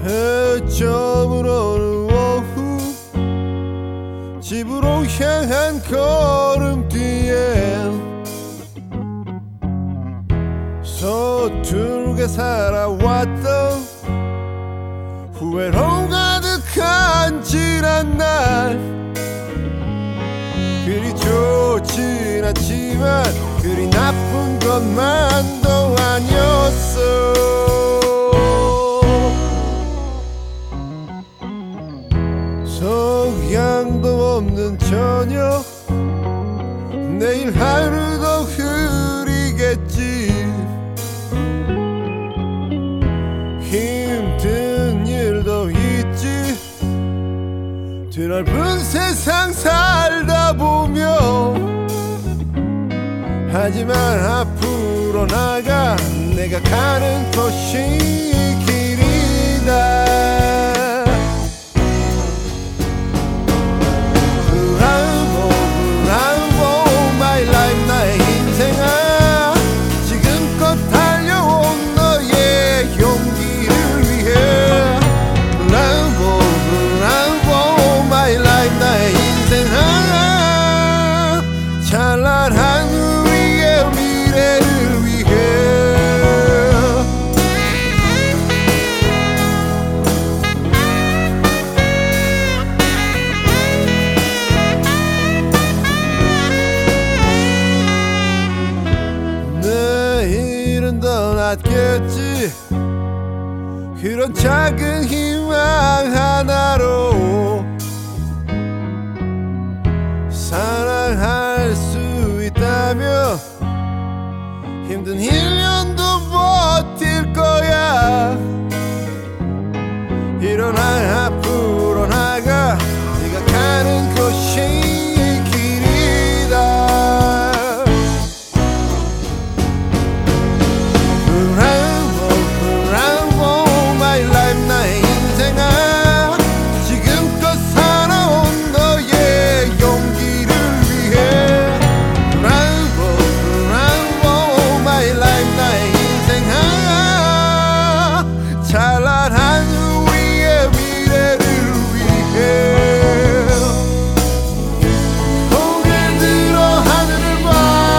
저물어는 오후 집으로 향한 걸음뒤에 서툴게 살아왔던 후회로 가득한 지난 날 그리 좋진 않지만 그리 나쁜 것만도 아니었어. 석양도 없는 저녁 내일 하루도 흐리겠지. 힘든 일도 있지. 드넓은 세상 살다 보면 하지만 앞으로 나가 내가 가는 곳이 길이다. 나의 인생아 지금껏 달려온 너의 용기를 위해 Bravo my life 나의 인생아 찬란한 우리의 미래를 위해 내일은 더 낫겠지. 그런 작은 희망 하나로 사랑할 수 있다면 힘든 1년도 버틸 거야. 일어나 앞으로 나가 네가 가는 곳이 찬란한 우리의 미래를 위해 고개 들어 하늘을 봐.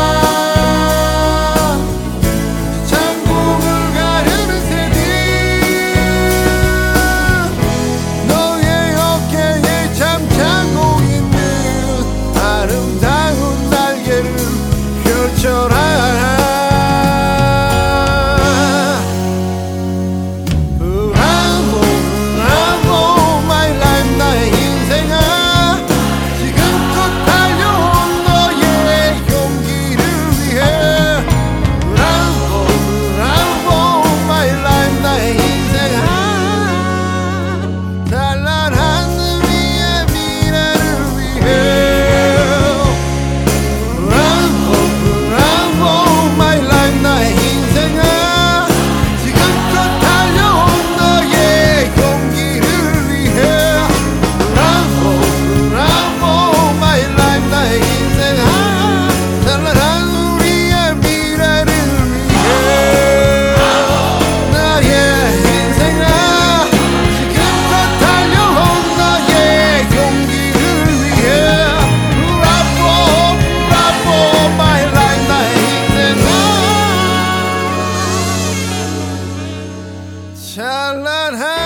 창공을 가르는 새들 너의 어깨에 잠자고 있는 아름다운 날개를 펼쳐라. 찬란한